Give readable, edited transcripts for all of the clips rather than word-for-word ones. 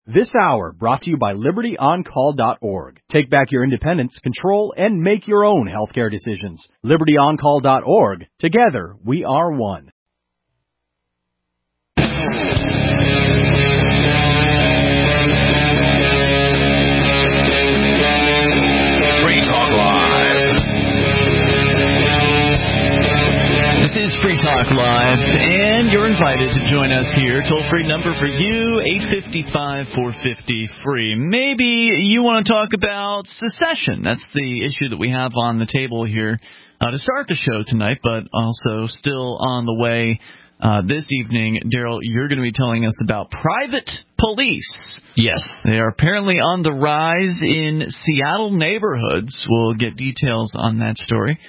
This hour brought to you by LibertyOnCall.org. Take back your independence, control, and make your own healthcare decisions. LibertyOnCall.org. Together, we are one. Free Talk Live. This is Free Talk Live, and you're invited to join us here. Toll-free number for you, 855-450-FREE. Maybe you want to talk about secession. That's the issue that we have on the table here to start the show tonight, but also still on the way this evening. Daryl, you're going to be telling us about private police. Yes. They are apparently on the rise in Seattle neighborhoods. We'll get details on that story.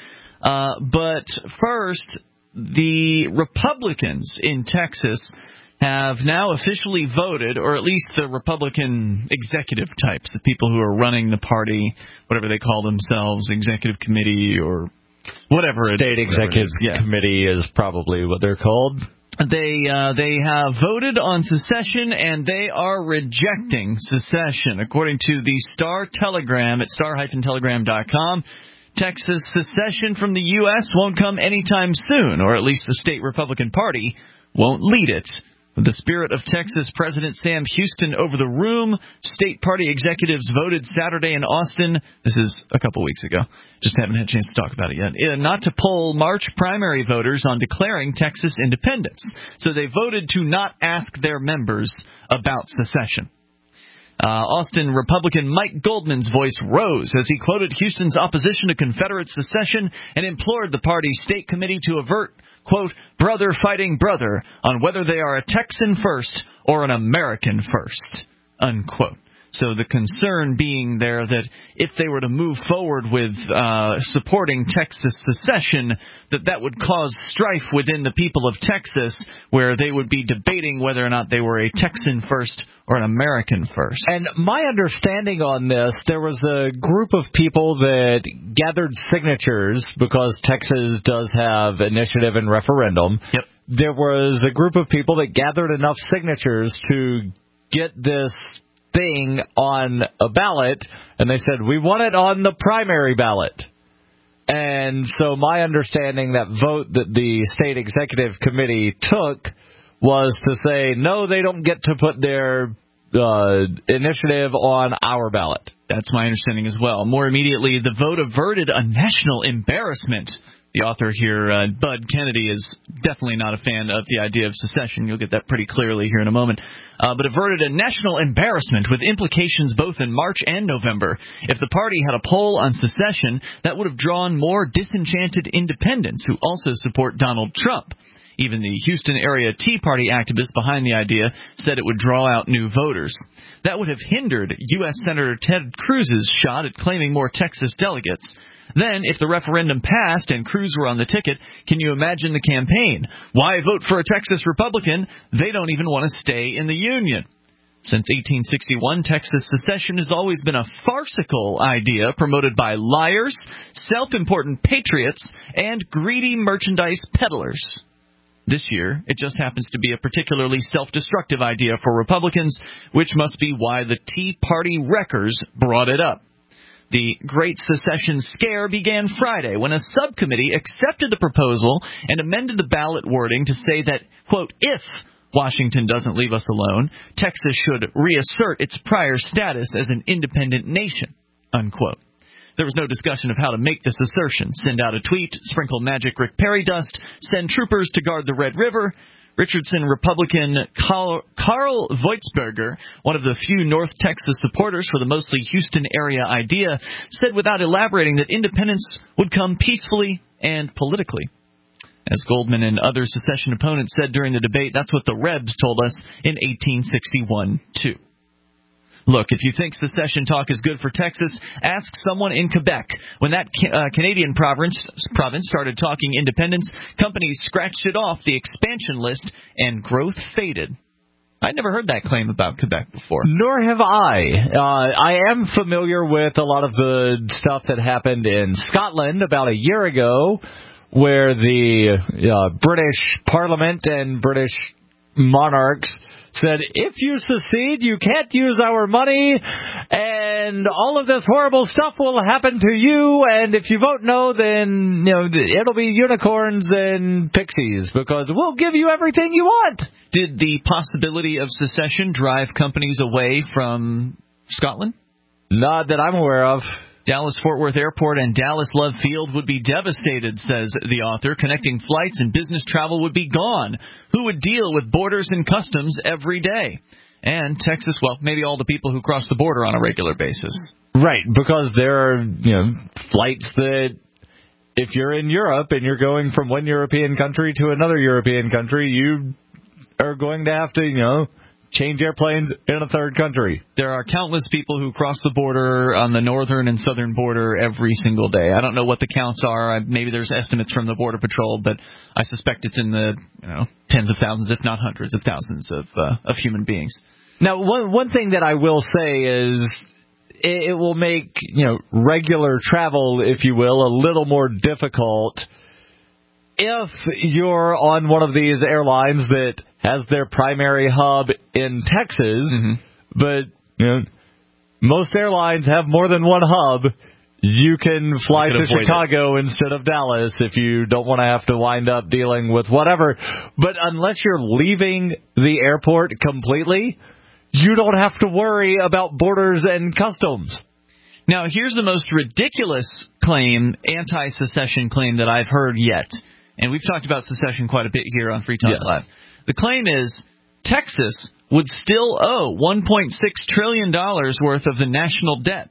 But first, the Republicans in Texas have now officially voted, or at least the Republican executive types, the people who are running the party, whatever they call themselves, executive committee or whatever. State executive committee is probably what they're called. They have voted on secession, and they are rejecting secession. According to the Star-Telegram at star-telegram.com, Texas secession from the U.S. won't come anytime soon, or at least the state Republican Party won't lead it. With the spirit of Texas President Sam Houston over the room, state party executives voted Saturday in Austin. This is a couple weeks ago. Just haven't had a chance to talk about it yet. Not to poll March primary voters on declaring Texas independence. So they voted to not ask their members about secession. Austin Republican Mike Goldman's voice rose as he quoted Houston's opposition to Confederate secession and implored the party's state committee to avert, quote, brother fighting brother on whether they are a Texan first or an American first, unquote. So the concern being there that if they were to move forward with supporting Texas secession, that would cause strife within the people of Texas, where they would be debating whether or not they were a Texan first or an American first. And my understanding on this, there was a group of people that gathered signatures because Texas does have initiative and referendum. Yep. There was a group of people that gathered enough signatures to get this thing on a ballot, and they said, we want it on the primary ballot. And so my understanding, that vote that the state executive committee took was to say, no, they don't get to put their initiative on our ballot. That's my understanding as well. More immediately, the vote averted a national embarrassment. The author here, Bud Kennedy, is definitely not a fan of the idea of secession. You'll get that pretty clearly here in a moment. But averted a national embarrassment with implications both in March and November. If the party had a poll on secession, that would have drawn more disenchanted independents who also support Donald Trump. Even the Houston area Tea Party activists behind the idea said it would draw out new voters. That would have hindered U.S. Senator Ted Cruz's shot at claiming more Texas delegates. Then, if the referendum passed and Cruz were on the ticket, can you imagine the campaign? Why vote for a Texas Republican? They don't even want to stay in the Union. Since 1861, Texas secession has always been a farcical idea promoted by liars, self-important patriots, and greedy merchandise peddlers. This year, it just happens to be a particularly self-destructive idea for Republicans, which must be why the Tea Party wreckers brought it up. The Great Secession Scare began Friday when a subcommittee accepted the proposal and amended the ballot wording to say that, quote, if Washington doesn't leave us alone, Texas should reassert its prior status as an independent nation, unquote. There was no discussion of how to make this assertion. Send out a tweet, sprinkle magic Rick Perry dust, send troopers to guard the Red River. Richardson Republican Carl Voitsberger, one of the few North Texas supporters for the mostly Houston-area idea, said without elaborating that independence would come peacefully and politically. As Goldman and other secession opponents said during the debate, that's what the Rebs told us in 1861, too. Look, if you think secession talk is good for Texas, ask someone in Quebec. When that Canadian province started talking independence, companies scratched it off the expansion list, and growth faded. I'd never heard that claim about Quebec before. Nor have I. I am familiar with a lot of the stuff that happened in Scotland about a year ago, where the British Parliament and British monarchs said, if you secede, you can't use our money, and all of this horrible stuff will happen to you, and if you vote no, then it'll be unicorns and pixies, because we'll give you everything you want. Did the possibility of secession drive companies away from Scotland? Not that I'm aware of. Dallas-Fort Worth Airport and Dallas-Love Field would be devastated, says the author. Connecting flights and business travel would be gone. Who would deal with borders and customs every day? And Texas, well, maybe all the people who cross the border on a regular basis. Right, because there are flights that, if you're in Europe and you're going from one European country to another European country, you are going to have to, change airplanes in a third country. There are countless people who cross the border on the northern and southern border every single day. I don't know what the counts are. Maybe there's estimates from the Border Patrol, but I suspect it's in the tens of thousands, if not hundreds of thousands of human beings. Now, one thing that I will say is it will make regular travel, if you will, a little more difficult if you're on one of these airlines that has their primary hub in Texas, but most airlines have more than one hub. You can fly to Chicago instead of Dallas if you don't want to have to wind up dealing with whatever. But unless you're leaving the airport completely, you don't have to worry about borders and customs. Now, here's the most ridiculous claim, anti-secession claim that I've heard yet. And we've talked about secession quite a bit here on Free Talk Live. The claim is Texas would still owe $1.6 trillion worth of the national debt.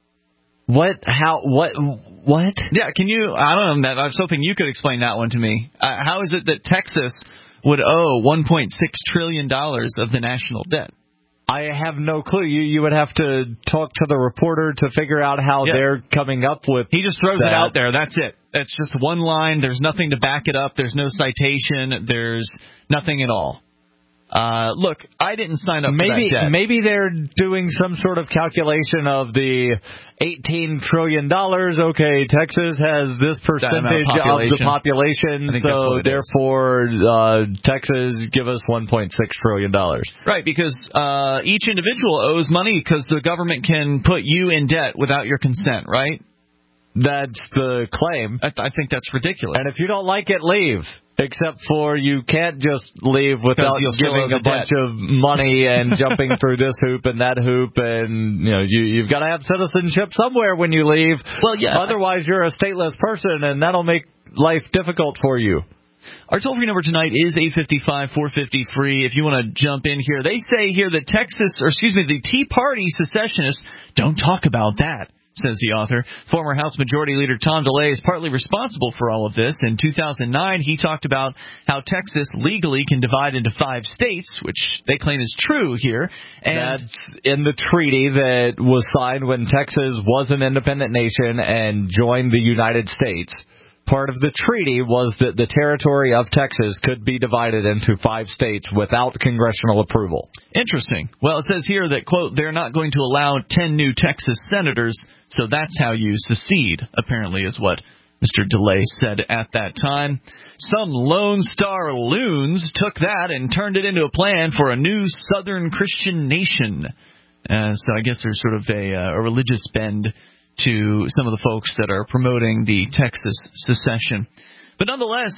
What? How? What? Yeah, can you? I don't know. I was hoping you could explain that one to me. How is it that Texas would owe $1.6 trillion of the national debt? I have no clue. You would have to talk to the reporter to figure out how they're coming up with. He just throws it out there. That's it. It's just one line. There's nothing to back it up. There's no citation. There's nothing at all. Look, I didn't sign up for that debt. Maybe they're doing some sort of calculation of the $18 trillion. Okay, Texas has this percentage of the population, so therefore Texas give us $1.6 trillion. Right, because each individual owes money because the government can put you in debt without your consent, right? That's the claim. I think that's ridiculous. And if you don't like it, leave. Except for you can't just leave without giving a bunch of money and jumping through this hoop and that hoop, and you've got to have citizenship somewhere when you leave. Well, yeah. Otherwise, you're a stateless person, and that'll make life difficult for you. Our toll-free number tonight is 855-450-FREE. If you want to jump in here, they say here that the Tea Party secessionists don't talk about that, says the author. Former House Majority Leader Tom DeLay is partly responsible for all of this. In 2009, he talked about how Texas legally can divide into 5 states, which they claim is true here. And that's in the treaty that was signed when Texas was an independent nation and joined the United States. Part of the treaty was that the territory of Texas could be divided into 5 states without congressional approval. Interesting. Well, it says here that, quote, they're not going to allow 10 new Texas senators, so that's how you secede, apparently is what Mr. DeLay said at that time. Some Lone Star loons took that and turned it into a plan for a new Southern Christian nation. So I guess there's sort of a religious bend to some of the folks that are promoting the Texas secession. But nonetheless,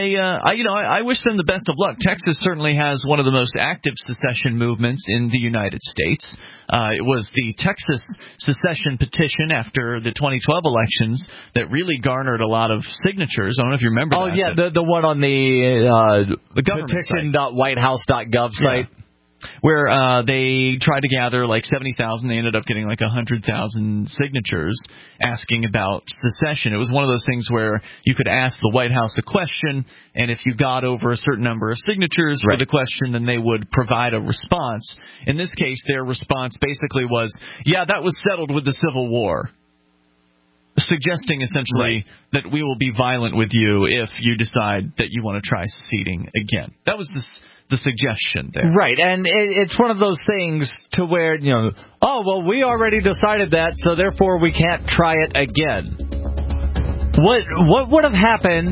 I wish them the best of luck. Texas certainly has one of the most active secession movements in the United States. It was the Texas secession petition after the 2012 elections that really garnered a lot of signatures. I don't know if you remember that. Oh, yeah, the one on the petition.whitehouse.gov site. Yeah. Where they tried to gather like 70,000. They ended up getting like 100,000 signatures asking about secession. It was one of those things where you could ask the White House a question, and if you got over a certain number of signatures for the question, then they would provide a response. In this case, their response basically was, yeah, that was settled with the Civil War. Suggesting essentially that we will be violent with you if you decide that you want to try seceding again. That was the suggestion there. Right, and it's one of those things to where, oh, well, we already decided that, so therefore we can't try it again. What would have happened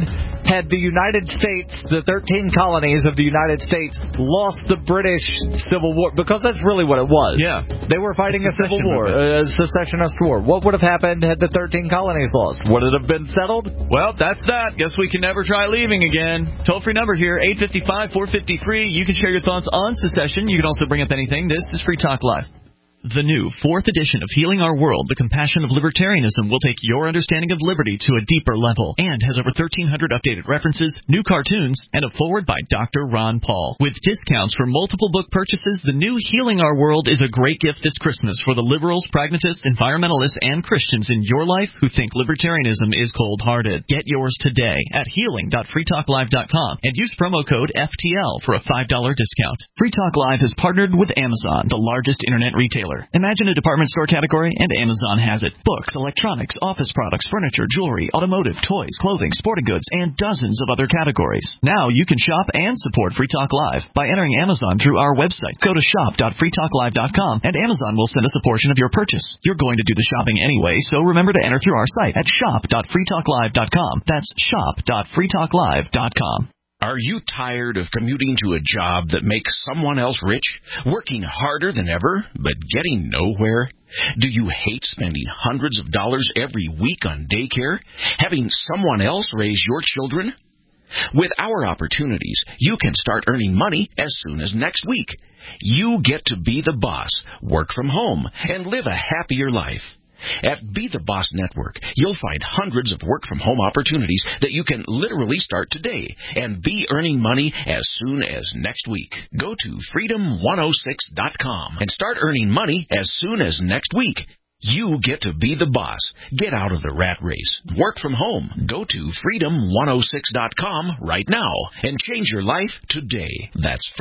had the United States, the 13 colonies of the United States, lost the British Civil War, because that's really what it was. Yeah. They were fighting a civil war, a secessionist war. What would have happened had the 13 colonies lost? Would it have been settled? Well, that's that. Guess we can never try leaving again. Toll-free number here, 855-450-FREE. You can share your thoughts on secession. You can also bring up anything. This is Free Talk Live. The new 4th edition of Healing Our World, The Compassion of Libertarianism, will take your understanding of liberty to a deeper level and has over 1,300 updated references, new cartoons, and a foreword by Dr. Ron Paul. With discounts for multiple book purchases, the new Healing Our World is a great gift this Christmas for the liberals, pragmatists, environmentalists, and Christians in your life who think libertarianism is cold-hearted. Get yours today at healing.freetalklive.com and use promo code FTL for a $5 discount. Free Talk Live has partnered with Amazon, the largest internet retailer. Imagine a department store category, and Amazon has it. Books, electronics, office products, furniture, jewelry, automotive, toys, clothing, sporting goods, and dozens of other categories. Now you can shop and support Free Talk Live by entering Amazon through our website. Go to shop.freetalklive.com, and Amazon will send us a portion of your purchase. You're going to do the shopping anyway, so remember to enter through our site at shop.freetalklive.com. That's shop.freetalklive.com. Are you tired of commuting to a job that makes someone else rich, working harder than ever, but getting nowhere? Do you hate spending hundreds of dollars every week on daycare, having someone else raise your children? With our opportunities, you can start earning money as soon as next week. You get to be the boss, work from home, and live a happier life. At Be the Boss Network, you'll find hundreds of work-from-home opportunities that you can literally start today and be earning money as soon as next week. Go to freedom106.com and start earning money as soon as next week. You get to be the boss. Get out of the rat race. Work from home. Go to freedom106.com right now and change your life today. That's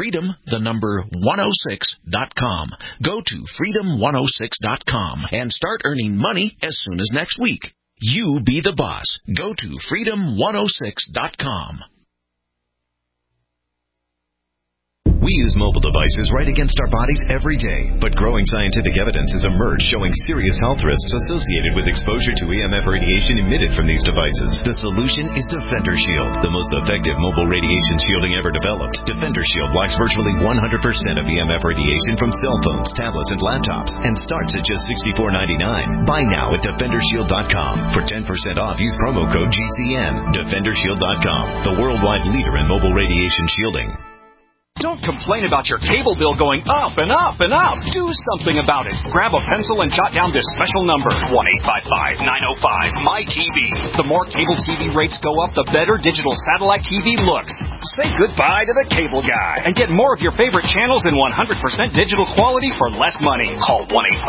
freedom106.com. Go to freedom106.com and start earning money as soon as next week. You be the boss. Go to freedom106.com. We use mobile devices right against our bodies every day, but growing scientific evidence has emerged showing serious health risks associated with exposure to EMF radiation emitted from these devices. The solution is Defender Shield, the most effective mobile radiation shielding ever developed. Defender Shield blocks virtually 100% of EMF radiation from cell phones, tablets, and laptops, and starts at just $64.99. Buy now at DefenderShield.com. For 10% off, use promo code GCN. DefenderShield.com, the worldwide leader in mobile radiation shielding. Don't complain about your cable bill going up and up and up. Do something about it. Grab a pencil and jot down this special number, 1-855-905-MY-TV. The more cable TV rates go up, the better digital satellite TV looks. Say goodbye to the cable guy and get more of your favorite channels in 100% digital quality for less money. Call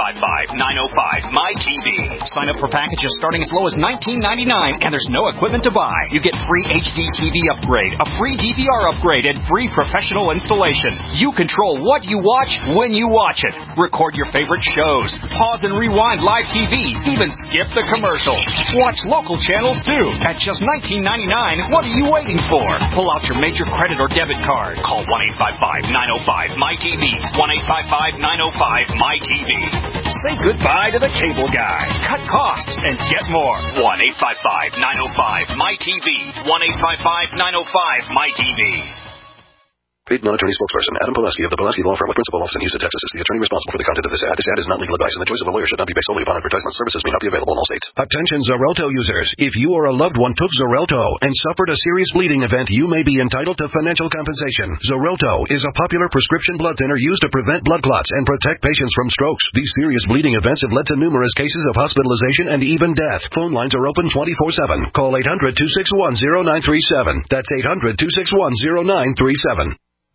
1-855-905-MY-TV. Sign up for packages starting as low as $19.99, and there's no equipment to buy. You get free HD TV upgrade, a free DVR upgrade, and free professional installation. You control what you watch when you watch it. Record your favorite shows. Pause and rewind live TV. Even skip the commercials. Watch local channels too. At just $19.99, what are you waiting for? Pull out your major credit or debit card. Call 1-855-905-MY-TV. 1-855-905-MY-TV. Say goodbye to the cable guy. Cut costs and get more. 1-855-905-MY-TV. 1-855-905-MY-TV. Paid non-attorney spokesperson Adam Pulaski of the Pulaski Law Firm with principal office in Houston, Texas is the attorney responsible for the content of this ad. This ad is not legal advice, and the choice of a lawyer should not be based solely upon advertisement. Services may not be available in all states. Attention Xarelto users. If you or a loved one took Xarelto and suffered a serious bleeding event, you may be entitled to financial compensation. Xarelto is a popular prescription blood thinner used to prevent blood clots and protect patients from strokes. These serious bleeding events have led to numerous cases of hospitalization and even death. Phone lines are open 24/7. Call 800-261-0937. That's 800-261-0937.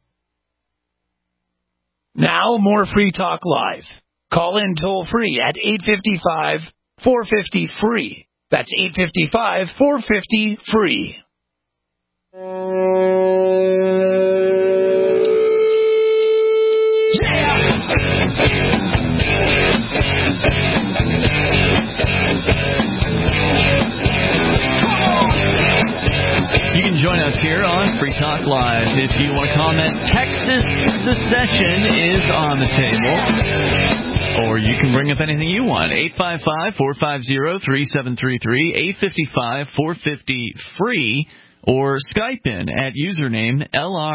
Now, more Free Talk Live. Call in toll-free at 855-450-FREE. That's 855-450-FREE. You can join us here on Free Talk Live. If you want to comment, Texas secession is on the table. Or you can bring up anything you want. 855-450-3733, 855-450-FREE. or Skype in at username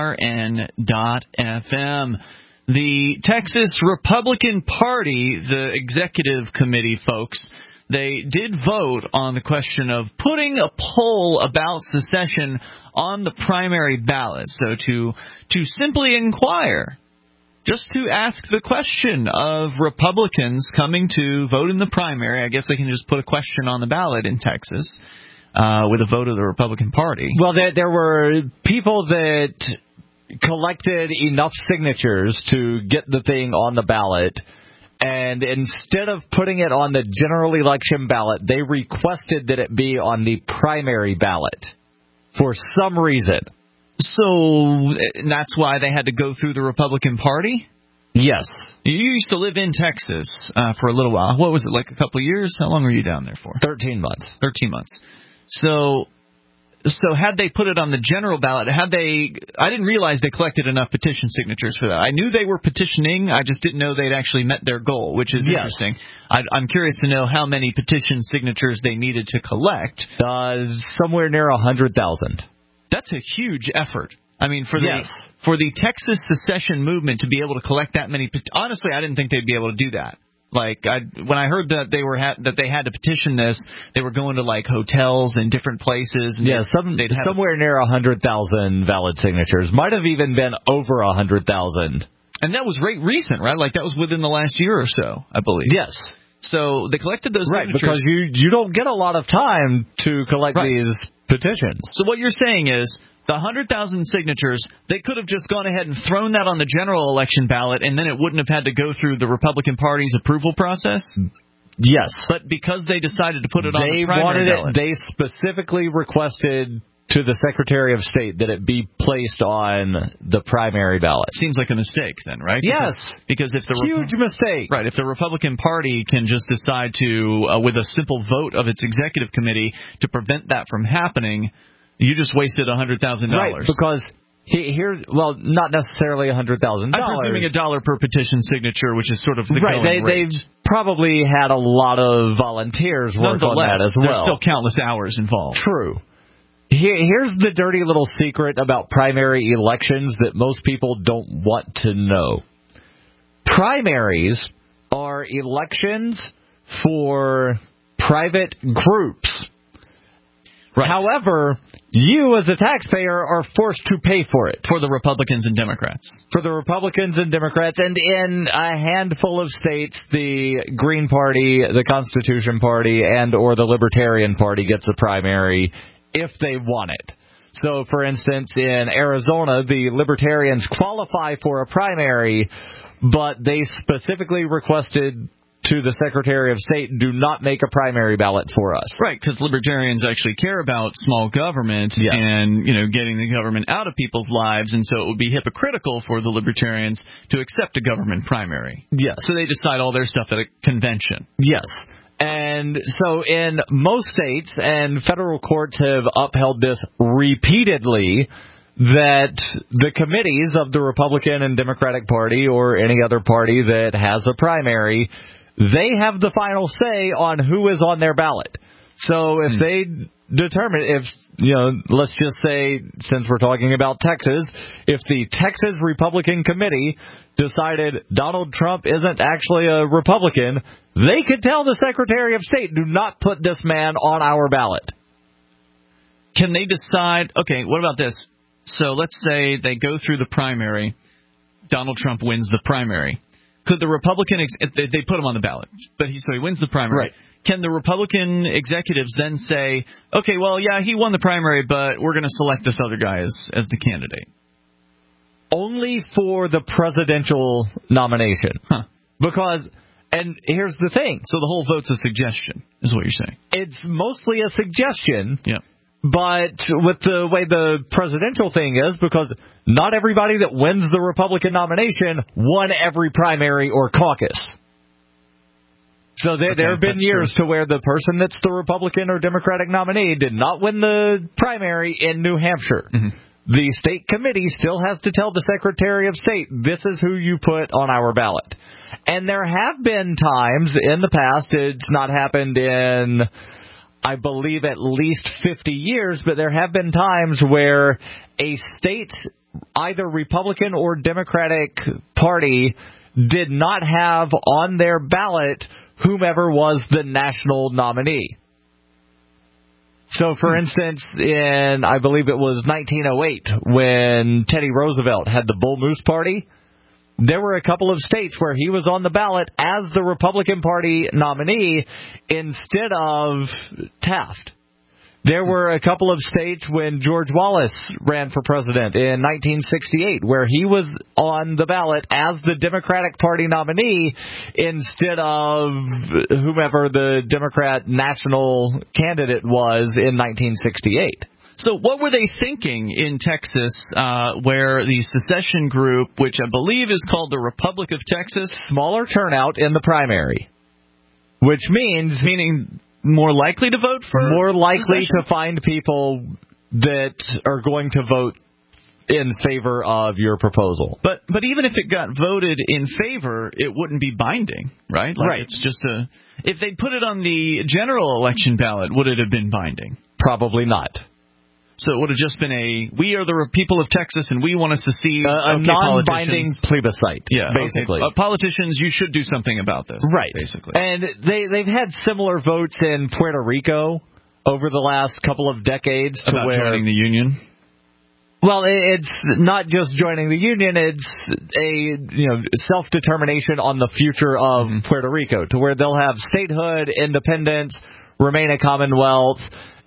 LRN.FM. The Texas Republican Party, the executive committee folks, they did vote on the question of putting a poll about secession on the primary ballot. So to simply inquire, just to ask the question of Republicans coming to vote in the primary. I guess they can just put a question on the ballot in Texas with a vote of the Republican Party. Well, there were people that collected enough signatures to get the thing on the ballot, and instead of putting it on the general election ballot, they requested that it be on the primary ballot for some reason. So that's why they had to go through the Republican Party? Yes. You used to live in Texas for a little while. What was it, like a couple of years? How long were you down there for? 13 months. 13 months. So had they put it on the general ballot, I didn't realize they collected enough petition signatures for that. I knew they were petitioning, I just didn't know they'd actually met their goal, which is interesting. I'm curious to know how many petition signatures they needed to collect. Somewhere near 100,000. That's a huge effort. I mean, for the Texas secession movement to be able to collect that many, honestly, I didn't think they'd be able to do that. Like, when I heard that they had to petition this, they were going to like hotels and different places. And somewhere near 100,000 valid signatures. Might have even been over 100,000. And that was recent, right? Like that was within the last year or so, I believe. Yes. So they collected those signatures. Right, because you don't get a lot of time to collect these petitions. So what you're saying is, the 100,000 signatures, they could have just gone ahead and thrown that on the general election ballot, and then it wouldn't have had to go through the Republican Party's approval process? Yes. But because they decided to put it on the primary ballot. They specifically requested to the Secretary of State that it be placed on the primary ballot. Seems like a mistake then, right? Yes. Because if the huge mistake. Right. If the Republican Party can just decide to, with a simple vote of its executive committee, to prevent that from happening, you just wasted $100,000. Right, because not necessarily $100,000. I'm presuming $1 per petition signature, which is sort of the going rate. They've probably had a lot of volunteers work on that as well. There's still countless hours involved. True. Here's the dirty little secret about primary elections that most people don't want to know. Primaries are elections for private groups. Right. However, you as a taxpayer are forced to pay for it. For the Republicans and Democrats. For the Republicans and Democrats. And in a handful of states, the Green Party, the Constitution Party, and or the Libertarian Party gets a primary if they want it. So, for instance, in Arizona, the Libertarians qualify for a primary, but they specifically requested to the Secretary of State, do not make a primary ballot for us. Right, because libertarians actually care about small government and, getting the government out of people's lives, and so it would be hypocritical for the libertarians to accept a government primary. Yes. So they decide all their stuff at a convention. Yes. And so in most states, and federal courts have upheld this repeatedly, that the committees of the Republican and Democratic Party or any other party that has a primary, they have the final say on who is on their ballot. So if they determine, let's just say, since we're talking about Texas, if the Texas Republican Committee decided Donald Trump isn't actually a Republican, they could tell the Secretary of State, do not put this man on our ballot. Can they decide, okay, what about this? So let's say they go through the primary, Donald Trump wins the primary. Could the Republican, they put him on the ballot, so he wins the primary. Right. Can the Republican executives then say, okay, well, yeah, he won the primary, but we're going to select this other guy as the candidate? Only for the presidential nomination. Huh. Because, and here's the thing. So the whole vote's a suggestion, is what you're saying. It's mostly a suggestion. Yeah. But with the way the presidential thing is, because not everybody that wins the Republican nomination won every primary or caucus. So there have been years to where the person that's the Republican or Democratic nominee did not win the primary in New Hampshire. Mm-hmm. The state committee still has to tell the Secretary of State, this is who you put on our ballot. And there have been times in the past, it's not happened in I believe, at least 50 years, but there have been times where a state, either Republican or Democratic Party, did not have on their ballot whomever was the national nominee. So, for instance, in, I believe it was 1908, when Teddy Roosevelt had the Bull Moose Party, there were a couple of states where he was on the ballot as the Republican Party nominee instead of Taft. There were a couple of states when George Wallace ran for president in 1968 where he was on the ballot as the Democratic Party nominee instead of whomever the Democrat national candidate was in 1968. So what were they thinking in Texas where the secession group, which I believe is called the Republic of Texas, smaller turnout in the primary, which meaning more likely to vote for more likely secession? To find people that are going to vote in favor of your proposal. But even if it got voted in favor, it wouldn't be binding, right? Right. It's just if they'd put it on the general election ballot, would it have been binding? Probably not. So it would have just been we are the people of Texas and we want to secede a non-binding plebiscite, basically. Okay. Politicians, you should do something about this. Right. Basically. And they've had similar votes in Puerto Rico over the last couple of decades. About joining the Union? Well, it's not just joining the Union, it's a self-determination on the future of Puerto Rico, to where they'll have statehood, independence, remain a commonwealth.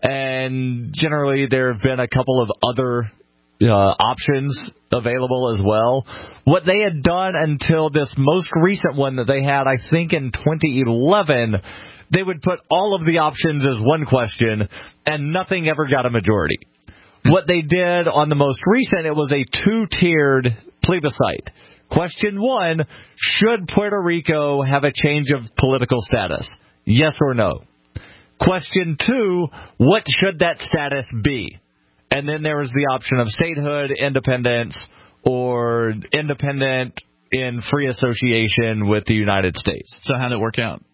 And generally, there have been a couple of other options available as well. What they had done until this most recent one that they had, I think in 2011, they would put all of the options as one question, and nothing ever got a majority. What they did on the most recent, it was a two-tiered plebiscite. Question 1, should Puerto Rico have a change of political status? Yes or no? Question 2, what should that status be? And then there was the option of statehood, independence, or independent in free association with the United States. So how did it work out?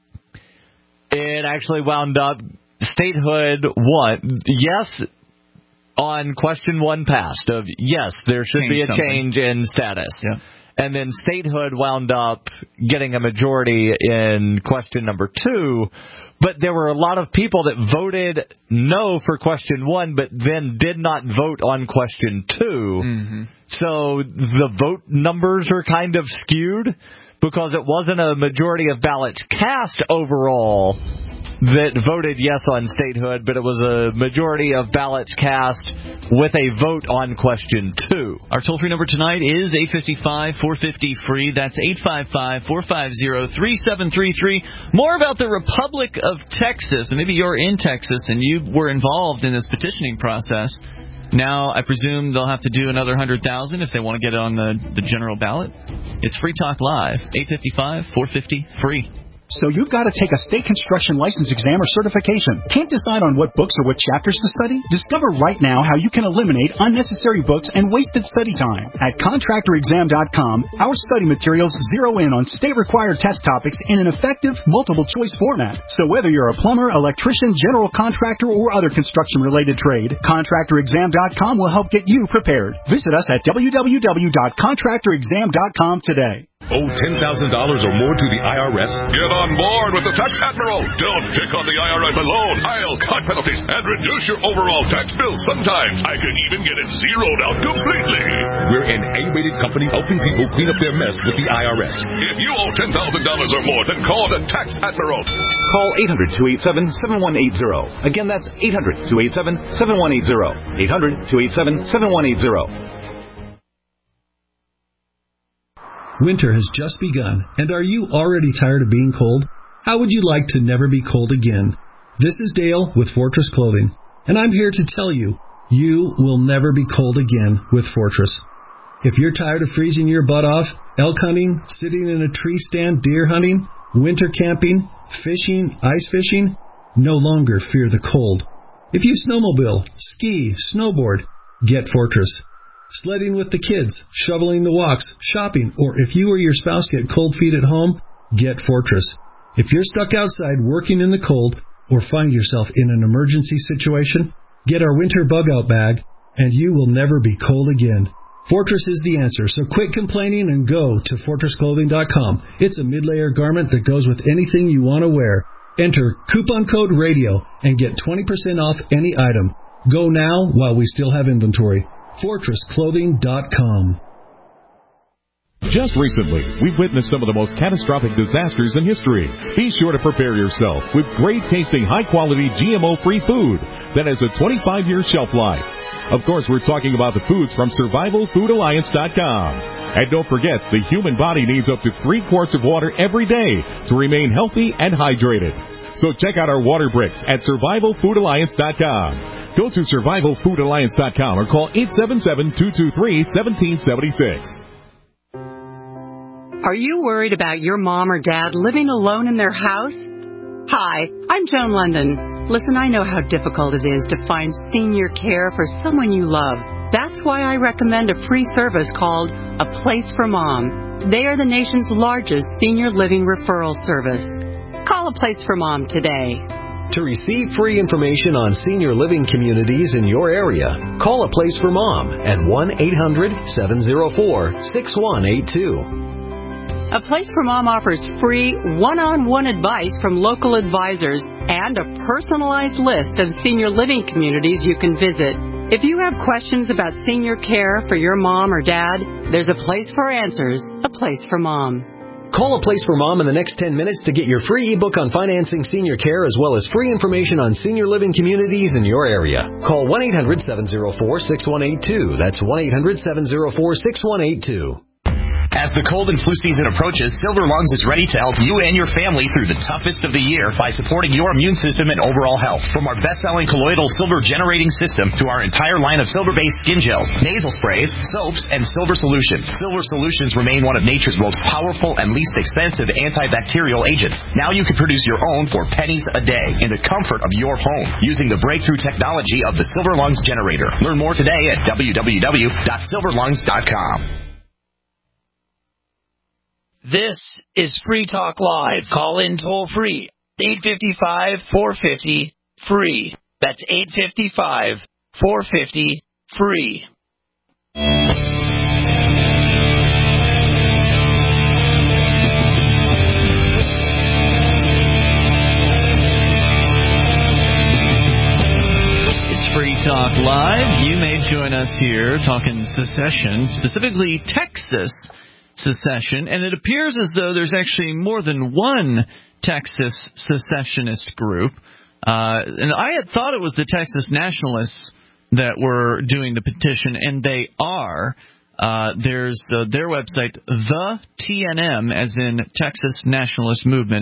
It actually wound up statehood won. Yes, on question 1 passed of yes, there should be a change in status. Yeah. And then statehood wound up getting a majority in question number 2. But there were a lot of people that voted no for question 1, but then did not vote on question 2. Mm-hmm. So the vote numbers are kind of skewed because it wasn't a majority of ballots cast overall that voted yes on statehood, but it was a majority of ballots cast with a vote on question 2. Our toll-free number tonight is 855-450-FREE. That's 855-450-3733. More about the Republic of Texas, and maybe you're in Texas and you were involved in this petitioning process. Now, I presume they'll have to do another 100,000 if they want to get it on the general ballot. It's Free Talk Live, 855-450-FREE. So you've got to take a state construction license exam or certification. Can't decide on what books or what chapters to study? Discover right now how you can eliminate unnecessary books and wasted study time. At ContractorExam.com, our study materials zero in on state-required test topics in an effective, multiple-choice format. So whether you're a plumber, electrician, general contractor, or other construction-related trade, ContractorExam.com will help get you prepared. Visit us at www.ContractorExam.com today. Owe $10,000 or more to the IRS? Get on board with the Tax Admiral. Don't pick on the IRS alone. I'll cut penalties and reduce your overall tax bill. Sometimes I can even get it zeroed out completely. We're an A-rated company helping people clean up their mess with the IRS. If you owe $10,000 or more, then call the Tax Admiral. Call 800-287-7180. Again, that's 800-287-7180. 800-287-7180. Winter has just begun, and are you already tired of being cold? How would you like to never be cold again? This is Dale with Fortress Clothing, and I'm here to tell you, you will never be cold again with Fortress. If you're tired of freezing your butt off, elk hunting, sitting in a tree stand deer hunting, winter camping, fishing, ice fishing, no longer fear the cold. If you snowmobile, ski, snowboard, get Fortress. Sledding with the kids, shoveling the walks, shopping, or if you or your spouse get cold feet at home, get Fortress. If you're stuck outside working in the cold, or find yourself in an emergency situation? Get our winter bug-out bag, and you will never be cold again. Fortress is the answer, so quit complaining and go to FortressClothing.com. It's a mid-layer garment that goes with anything you want to wear. Enter coupon code RADIO and get 20% off any item. Go now while we still have inventory. FortressClothing.com. Just recently, we've witnessed some of the most catastrophic disasters in history. Be sure to prepare yourself with great-tasting, high-quality, GMO-free food that has a 25-year shelf life. Of course, we're talking about the foods from SurvivalFoodAlliance.com. And don't forget, the human body needs up to 3 quarts of water every day to remain healthy and hydrated. So check out our water bricks at SurvivalFoodAlliance.com. Go to SurvivalFoodAlliance.com or call 877-223-1776. Are you worried about your mom or dad living alone in their house? Hi, I'm Joan London. Listen, I know how difficult it is to find senior care for someone you love. That's why I recommend a free service called A Place for Mom. They are the nation's largest senior living referral service. Call A Place for Mom today. To receive free information on senior living communities in your area, call A Place for Mom at 1-800-704-6182. A Place for Mom offers free one-on-one advice from local advisors and a personalized list of senior living communities you can visit. If you have questions about senior care for your mom or dad, there's a place for answers, A Place for Mom. Call A Place for Mom in the next 10 minutes to get your free ebook on financing senior care as well as free information on senior living communities in your area. Call 1-800-704-6182. That's 1-800-704-6182. As the cold and flu season approaches, Silver Lungs is ready to help you and your family through the toughest of the year by supporting your immune system and overall health. From our best-selling colloidal silver generating system to our entire line of silver-based skin gels, nasal sprays, soaps, and silver solutions. Silver solutions remain one of nature's most powerful and least expensive antibacterial agents. Now you can produce your own for pennies a day in the comfort of your home using the breakthrough technology of the Silver Lungs generator. Learn more today at www.silverlungs.com. This is Free Talk Live. Call in toll free. 855-450-FREE. That's 855-450-FREE. It's Free Talk Live. You may join us here talking secession, specifically Texas secession, and it appears as though there's actually more than one Texas secessionist group. And I had thought it was the Texas Nationalists that were doing the petition, and they are. There's their website, the TNM, as in Texas Nationalist Movement,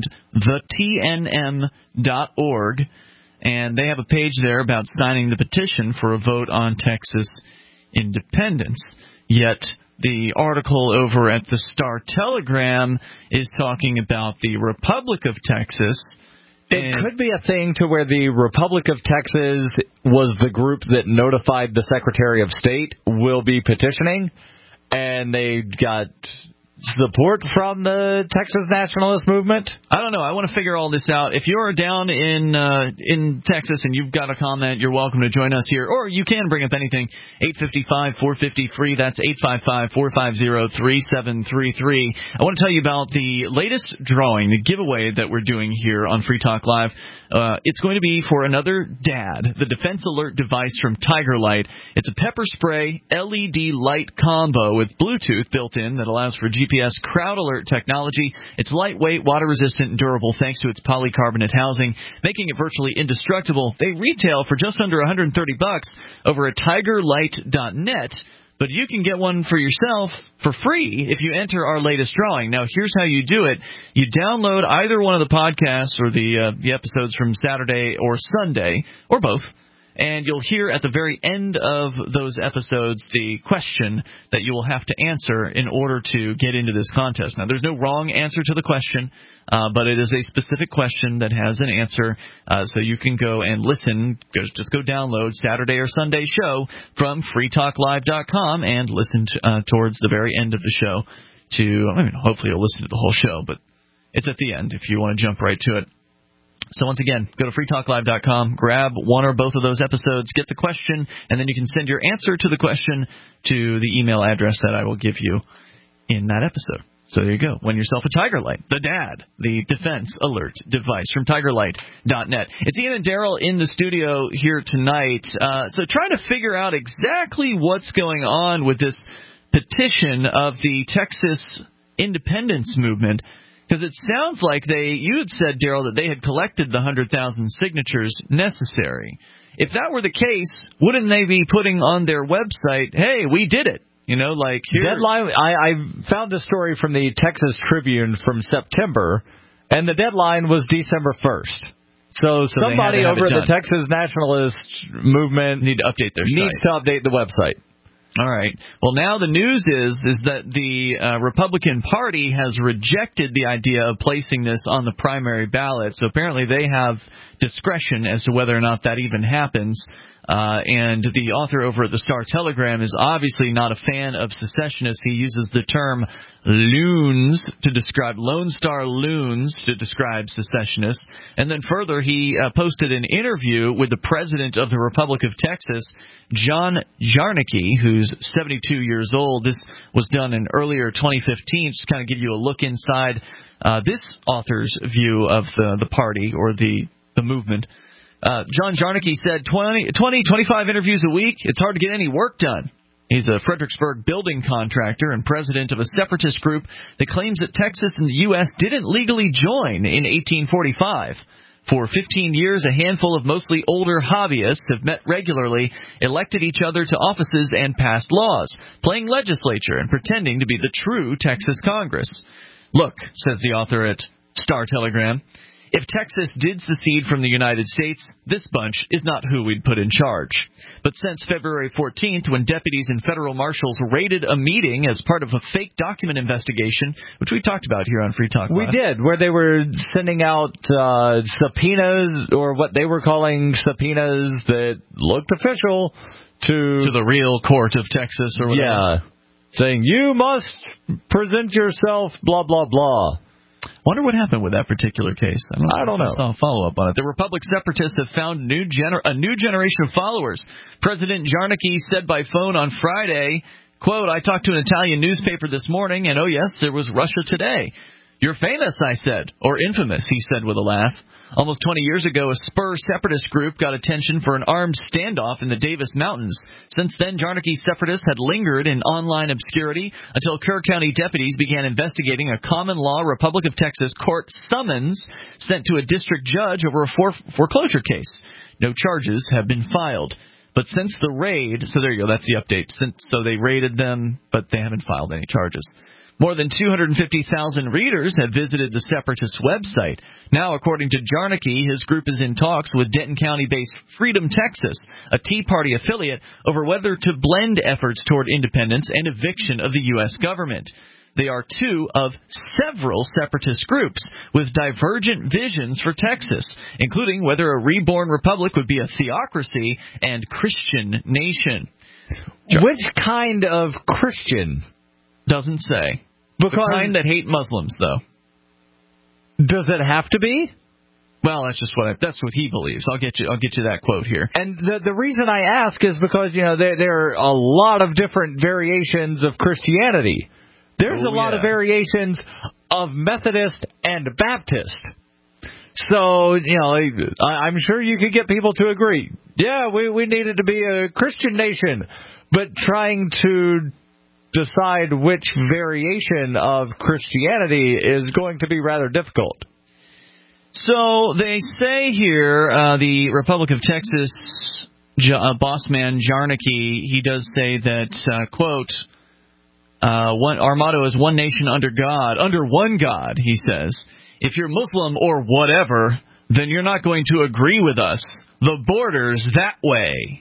thetnm.org, and they have a page there about signing the petition for a vote on Texas independence. Yet the article over at the Star-Telegram is talking about the Republic of Texas. It could be a thing to where the Republic of Texas was the group that notified the Secretary of State will be petitioning, and they got support from the Texas Nationalist Movement? I don't know. I want to figure all this out. If you're down in Texas and you've got a comment, you're welcome to join us here. Or you can bring up anything. 855-450-FREE. That's 855-450-3733. I want to tell you about the latest drawing, the giveaway that we're doing here on Free Talk Live. It's going to be for another DAD, the Defense Alert device from Tiger Light. It's a pepper spray LED light combo with Bluetooth built in that allows for GPS crowd alert technology. It's lightweight, water-resistant, and durable thanks to its polycarbonate housing, making it virtually indestructible. They retail for just under $130 over at tigerlight.net. But you can get one for yourself for free if you enter our latest drawing. Now, here's how you do it. You download either one of the podcasts or the episodes from Saturday or Sunday, or both, and you'll hear at the very end of those episodes the question that you will have to answer in order to get into this contest. Now, there's no wrong answer to the question, but it is a specific question that has an answer, so you can go and listen. Just go download Saturday or Sunday show from freetalklive.com and listen towards the very end of the show. Hopefully you'll listen to the whole show, but it's at the end if you want to jump right to it. So once again, go to freetalklive.com, grab one or both of those episodes, get the question, and then you can send your answer to the question to the email address that I will give you in that episode. So there you go. Win yourself a Tiger Light, the DAD, the Defense Alert device from TigerLight.net. It's Ian and Daryl in the studio here tonight. So trying to figure out exactly what's going on with this petition of the Texas independence movement, because it sounds like you had said, Daryl, that they had collected the 100,000 signatures necessary. If that were the case, wouldn't they be putting on their website, hey, we did it? You know, like here. Deadline. I found a story from the Texas Tribune from September, and the deadline was December 1st. So somebody over at the Texas Nationalist Movement needs to update the website. All right. Well, now the news is that the Republican Party has rejected the idea of placing this on the primary ballot. So apparently they have discretion as to whether or not that even happens. And the author over at the Star-Telegram is obviously not a fan of secessionists. He uses the term loons to describe Lone Star loons to describe secessionists. And then further, he posted an interview with the president of the Republic of Texas, John Jarnicki, who's 72 years old. This was done in earlier 2015, just to kind of give you a look inside this author's view of the party or the movement. John Jarnicki said 25 interviews a week. It's hard to get any work done. He's a Fredericksburg building contractor and president of a separatist group that claims that Texas and the U.S. didn't legally join in 1845. For 15 years, a handful of mostly older hobbyists have met regularly, elected each other to offices, and passed laws, playing legislature and pretending to be the true Texas Congress. Look, says the author at Star-Telegram, if Texas did secede from the United States, this bunch is not who we'd put in charge. But since February 14th, when deputies and federal marshals raided a meeting as part of a fake document investigation, which we talked about here on Free Talk Live. We did, where they were sending out subpoenas, or what they were calling subpoenas that looked official, to the real court of Texas or whatever. Yeah, saying, you must present yourself, blah, blah, blah. Wonder what happened with that particular case. I don't know. I saw a follow-up on it. The Republic separatists have found a new generation of followers. President Jarnicki said by phone on Friday, quote, I talked to an Italian newspaper this morning, and oh yes, there was Russia Today. You're famous, I said. Or infamous, he said with a laugh. Almost 20 years ago, a Spur separatist group got attention for an armed standoff in the Davis Mountains. Since then, Jarnicki's separatists had lingered in online obscurity until Kerr County deputies began investigating a common law Republic of Texas court summons sent to a district judge over a foreclosure case. No charges have been filed. But since the raid, so there you go, that's the update. So they raided them, but they haven't filed any charges. More than 250,000 readers have visited the separatist website. Now, according to Jarnicki, his group is in talks with Denton County-based Freedom Texas, a Tea Party affiliate, over whether to blend efforts toward independence and eviction of the U.S. government. They are two of several separatist groups with divergent visions for Texas, including whether a reborn republic would be a theocracy and Christian nation. Which kind of Christian? Doesn't say. Because the kind that hate Muslims, though. Does it have to be? Well, that's just that's what he believes. I'll get you that quote here. And the reason I ask is because there are a lot of different variations of Christianity. There's a lot of variations of Methodist and Baptist. So I'm sure you could get people to agree. Yeah, we needed to be a Christian nation, but trying to decide which variation of Christianity is going to be rather difficult. So they say here, the Republic of Texas boss man Jarnicki, he does say that, quote, our motto is one nation under God, under one God, he says. If you're Muslim or whatever, then you're not going to agree with us. The border's that way.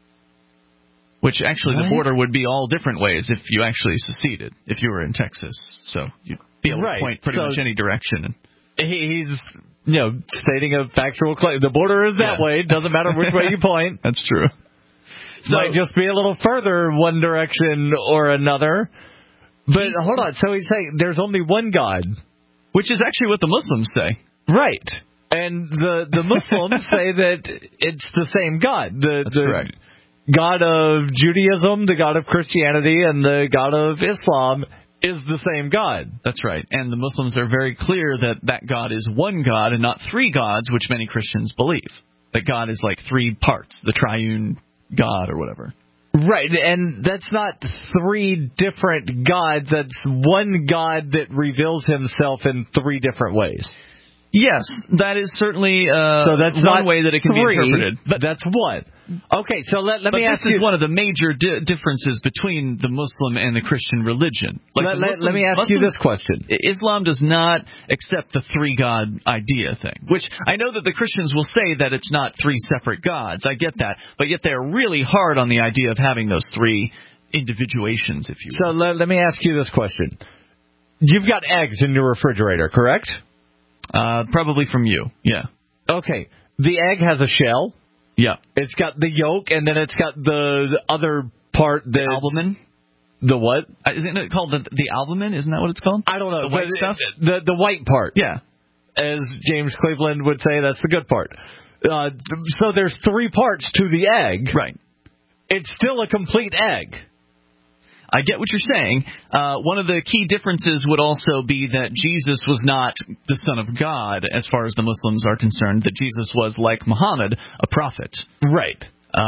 Which actually the border would be all different ways if you actually seceded, if you were in Texas. So you'd be able to point pretty much any direction. He's stating a factual claim. The border is that way. It doesn't matter which way you point. That's true. So, might just be a little further one direction or another. But hold on. So he's saying there's only one God. Which is actually what the Muslims say. Right. And the Muslims say that it's the same God. That's correct. God of Judaism, the God of Christianity, and the God of Islam is the same God. That's right. And the Muslims are very clear that God is one God and not three gods, which many Christians believe. That God is like three parts, the triune God or whatever. Right, and that's not three different gods. That's one God that reveals himself in three different ways. Yes, that is certainly so that's one way that it can be interpreted. But that's one. Okay, so let me ask you. This is one of the major differences between the Muslim and the Christian religion. Let me ask you this question. Islam does not accept the three-God idea thing, which I know that the Christians will say that it's not three separate gods. I get that. But yet they're really hard on the idea of having those three individuations, if you will. So let me ask you this question. You've got eggs in your refrigerator, correct? Probably from you, yeah. Okay, the egg has a shell. Yeah. It's got the yolk, and then it's got the other part. The albumin? The what? Isn't it called the albumin? Isn't that what it's called? I don't know. The white stuff? The white part. Yeah. As James Cleveland would say, that's the good part. So there's three parts to the egg. Right. It's still a complete egg. I get what you're saying. One of the key differences would also be that Jesus was not the Son of God, as far as the Muslims are concerned, that Jesus was, like Muhammad, a prophet. Right.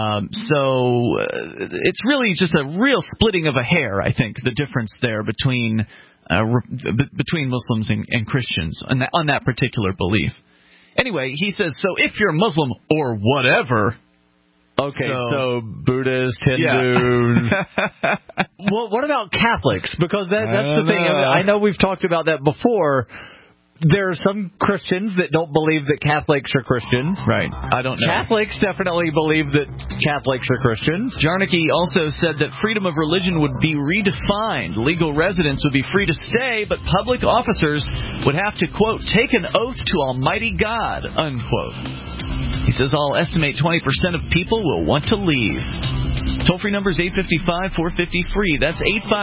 So it's really just a real splitting of a hair, I think, the difference there between Muslims and Christians on that particular belief. Anyway, he says, so if you're Muslim or whatever... Okay, so Buddhist, Hindu. Yeah. Well, what about Catholics? Because that's the thing. I know we've talked about that before. There are some Christians that don't believe that Catholics are Christians. Right. I don't know. Catholics definitely believe that Catholics are Christians. Jarnicki also said that freedom of religion would be redefined. Legal residents would be free to stay, but public officers would have to, quote, take an oath to Almighty God, unquote. He says, I'll estimate 20% of people will want to leave. Toll-free number is 855-450-FREE. That's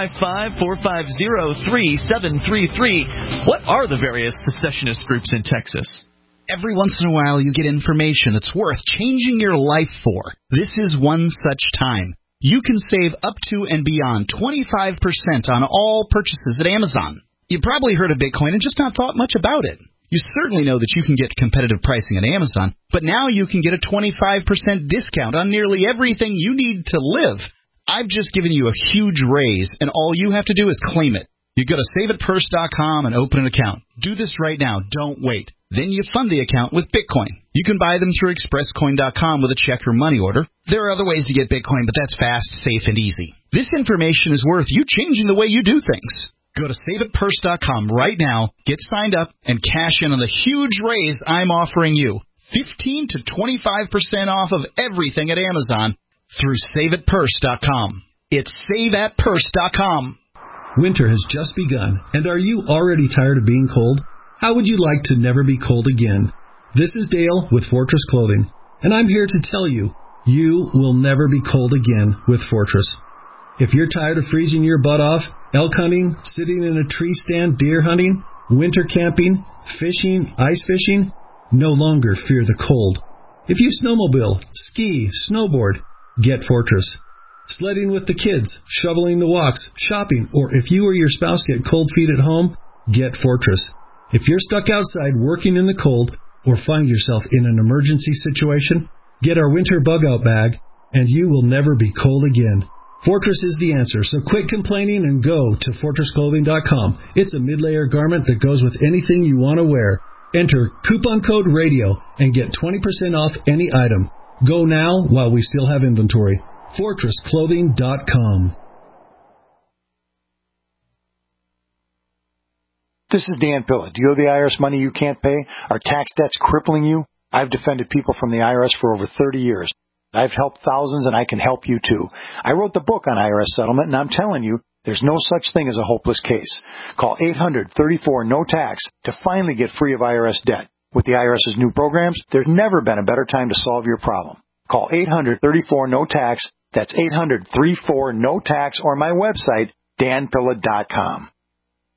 855-450-3733. What are the various secessionist groups in Texas? Every once in a while you get information that's worth changing your life for. This is one such time. You can save up to and beyond 25% on all purchases at Amazon. You probably heard of Bitcoin and just not thought much about it. You certainly know that you can get competitive pricing at Amazon, but now you can get a 25% discount on nearly everything you need to live. I've just given you a huge raise, and all you have to do is claim it. You go to SaveItPurse.com and open an account. Do this right now. Don't wait. Then you fund the account with Bitcoin. You can buy them through ExpressCoin.com with a check or money order. There are other ways to get Bitcoin, but that's fast, safe, and easy. This information is worth you changing the way you do things. Go to SaveItPurse.com right now, get signed up, and cash in on the huge raise I'm offering you. 15 to 25% off of everything at Amazon through SaveItPurse.com. It's SaveAtPurse.com. Winter has just begun, and are you already tired of being cold? How would you like to never be cold again? This is Dale with Fortress Clothing, and I'm here to tell you, you will never be cold again with Fortress. If you're tired of freezing your butt off, elk hunting, sitting in a tree stand, deer hunting, winter camping, fishing, ice fishing, no longer fear the cold. If you snowmobile, ski, snowboard, get Fortress. Sledding with the kids, shoveling the walks, shopping, or if you or your spouse get cold feet at home, get Fortress. If you're stuck outside working in the cold or find yourself in an emergency situation, get our winter bug-out bag, and you will never be cold again. Fortress is the answer, so quit complaining and go to FortressClothing.com. It's a mid-layer garment that goes with anything you want to wear. Enter coupon code RADIO and get 20% off any item. Go now while we still have inventory. FortressClothing.com. This is Dan Pilla. Do you owe the IRS money you can't pay? Are tax debts crippling you? I've defended people from the IRS for over 30 years. I've helped thousands, and I can help you too. I wrote the book on IRS settlement, and I'm telling you, there's no such thing as a hopeless case. Call 800-34-NO-TAX to finally get free of IRS debt. With the IRS's new programs, there's never been a better time to solve your problem. Call 800-34-NO-TAX. That's 800-34-NO-TAX, or my website, danpilla.com.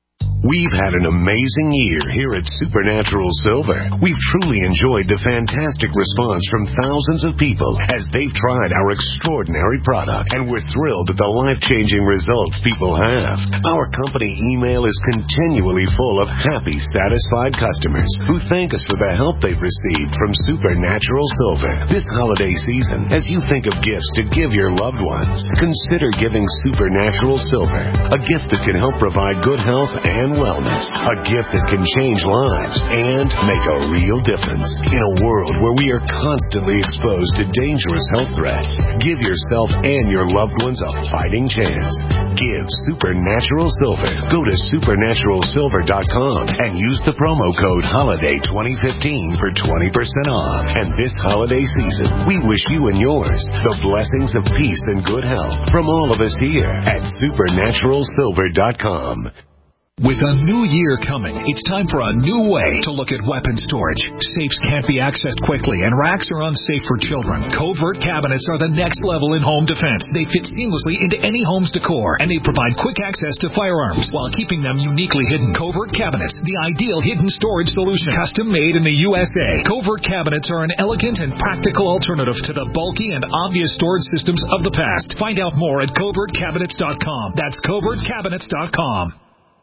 We've had an amazing year here at Supernatural Silver. We've truly enjoyed the fantastic response from thousands of people as they've tried our extraordinary product, and we're thrilled at the life-changing results people have. Our company email is continually full of happy, satisfied customers who thank us for the help they've received from Supernatural Silver. This holiday season, as you think of gifts to give your loved ones, consider giving Supernatural Silver, a gift that can help provide good health and wellness, a gift that can change lives and make a real difference. In a world where we are constantly exposed to dangerous health threats, give yourself and your loved ones a fighting chance. Give Supernatural Silver. Go to supernaturalsilver.com and use the promo code HOLIDAY2015 for 20% off. And this holiday season, we wish you and yours the blessings of peace and good health from all of us here at supernaturalsilver.com. With a new year coming, it's time for a new way to look at weapon storage. Safes can't be accessed quickly, and racks are unsafe for children. Covert cabinets are the next level in home defense. They fit seamlessly into any home's decor, and they provide quick access to firearms while keeping them uniquely hidden. Covert cabinets, the ideal hidden storage solution. Custom made in the USA. Covert cabinets are an elegant and practical alternative to the bulky and obvious storage systems of the past. Find out more at covertcabinets.com. That's covertcabinets.com.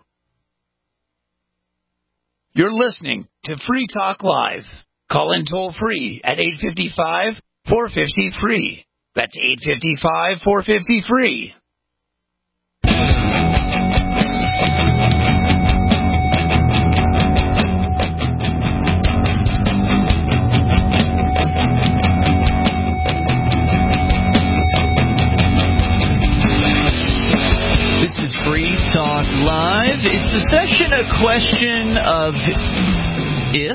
You're listening to Free Talk Live. Call in toll-free at 855-450-FREE. That's 855-450-FREE. Free Talk Live. Is secession a question of if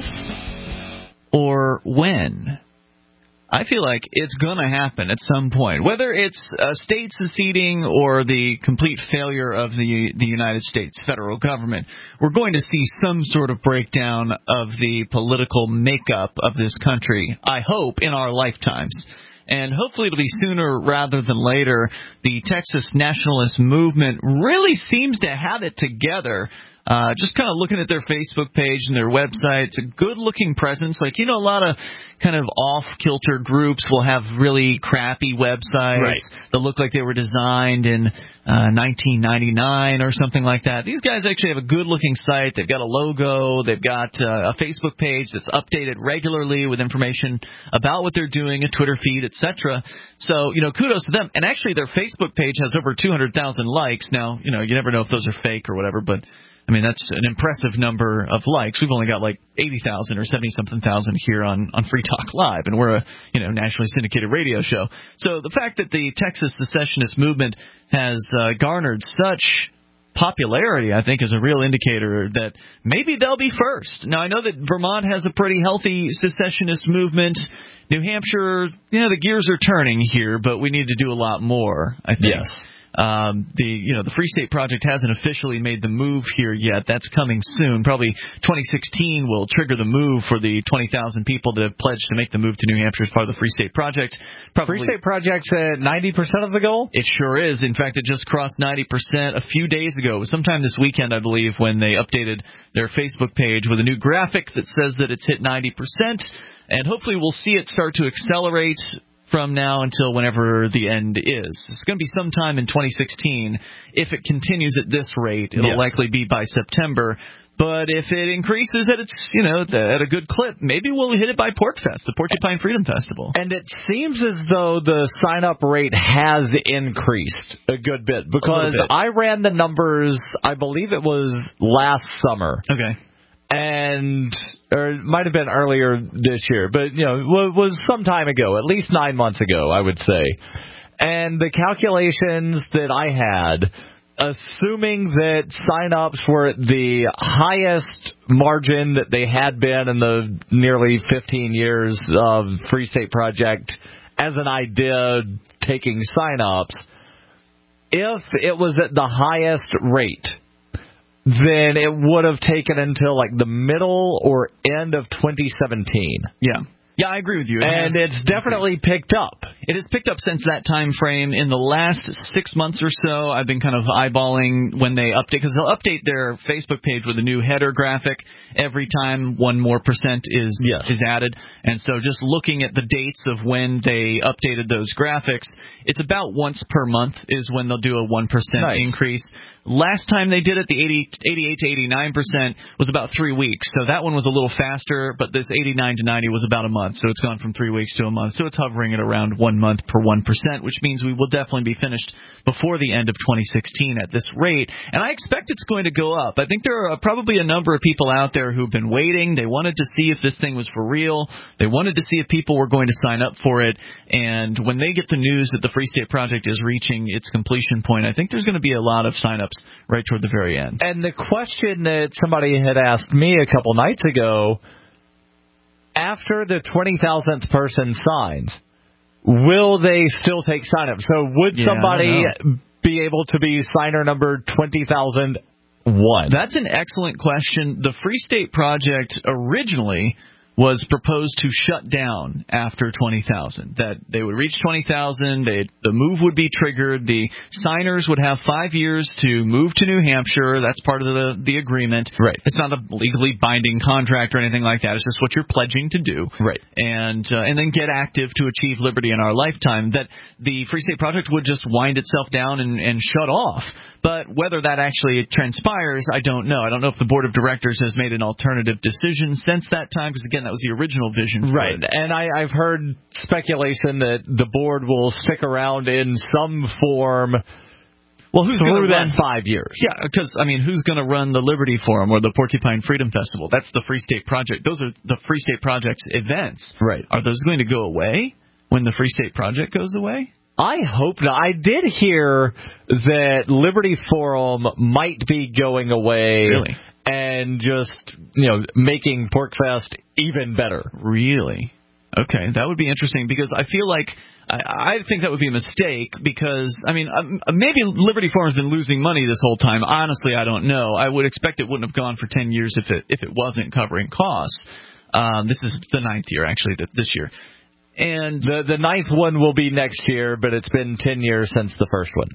or when? I feel like it's going to happen at some point. Whether it's a state seceding or the complete failure of the United States federal government, we're going to see some sort of breakdown of the political makeup of this country, I hope, in our lifetimes. And hopefully it'll be sooner rather than later. The Texas nationalist movement really seems to have it together. Just kind of looking at their Facebook page and their website, it's a good-looking presence. Like, you know, a lot of kind of off-kilter groups will have really crappy websites that look like they were designed in 1999 or something like that. These guys actually have a good-looking site. They've got a logo. They've got a Facebook page that's updated regularly with information about what they're doing, a Twitter feed, etc. So, you know, kudos to them. And actually, their Facebook page has over 200,000 likes. Now, you know, you never know if those are fake or whatever, but I mean, that's an impressive number of likes. We've only got like 80,000 or 70-something thousand here on Free Talk Live, and we're a nationally syndicated radio show. So the fact that the Texas secessionist movement has garnered such popularity, I think, is a real indicator that maybe they'll be first. Now, I know that Vermont has a pretty healthy secessionist movement. New Hampshire, the gears are turning here, but we need to do a lot more, I think. Yes. The Free State Project hasn't officially made the move here yet. That's coming soon. Probably 2016 will trigger the move for the 20,000 people that have pledged to make the move to New Hampshire as part of the Free State Project. Free State Project's at 90% of the goal? It sure is. In fact, it just crossed 90% a few days ago. It was sometime this weekend, I believe, when they updated their Facebook page with a new graphic that says that it's hit 90%. And hopefully we'll see it start to accelerate from now until whenever the end is. It's going to be sometime in 2016. If it continues at this rate, it'll likely be by September. But if it increases at at a good clip, maybe we'll hit it by PorcFest, the Porcupine Freedom Festival. And it seems as though the sign-up rate has increased a good bit, because I ran the numbers, I believe it was last summer. Okay. Or it might have been earlier this year, but, it was some time ago, at least 9 months ago, I would say. And the calculations that I had, assuming that sign-ups were at the highest margin that they had been in the nearly 15 years of Free State Project as an idea taking sign-ups, if it was at the highest rate, then it would have taken until like the middle or end of 2017. Yeah. Yeah, I agree with you. And it's definitely picked up. It has picked up since that time frame. In the last 6 months or so, I've been kind of eyeballing when they update, because they'll update their Facebook page with a new header graphic every time 1% more is added. And so just looking at the dates of when they updated those graphics, it's about once per month is when they'll do a 1% increase. Last time they did it, the 88 to 89% was about 3 weeks. So that one was a little faster, but this 89 to 90 was about a month. So it's gone from 3 weeks to a month. So it's hovering at around 1 month per 1%, which means we will definitely be finished before the end of 2016 at this rate. And I expect it's going to go up. I think there are probably a number of people out there who've been waiting. They wanted to see if this thing was for real. They wanted to see if people were going to sign up for it. And when they get the news that the Free State Project is reaching its completion point, I think there's going to be a lot of signups right toward the very end. And the question that somebody had asked me a couple nights ago, after the 20,000th person signs, will they still take signups? So would somebody be able to be signer number 20,001? That's an excellent question. The Free State Project originally was proposed to shut down after 20,000. That they would reach 20,000, the move would be triggered, the signers would have 5 years to move to New Hampshire. That's part of the agreement. Right. It's not a legally binding contract or anything like that. It's just what you're pledging to do. Right. And then get active to achieve liberty in our lifetime. That the Free State Project would just wind itself down and shut off. But whether that actually transpires, I don't know. I don't know if the board of directors has made an alternative decision since that time, because, again, that was the original vision. Right. And I've heard speculation that the board will stick around in some form who's through that 5 years. Yeah, because, who's going to run the Liberty Forum or the Porcupine Freedom Festival? That's the Free State Project. Those are the Free State Project's events. Right. Are those going to go away when the Free State Project goes away? I hope not. I did hear that Liberty Forum might be going away. Really? And just, making PorcFest even better. Really? Okay, that would be interesting, because I feel like I think that would be a mistake, because, maybe Liberty Forum has been losing money this whole time. Honestly, I don't know. I would expect it wouldn't have gone for 10 years if it wasn't covering costs. This is the 9th year, actually, this year. And the 9th one will be next year, but it's been 10 years since the first one.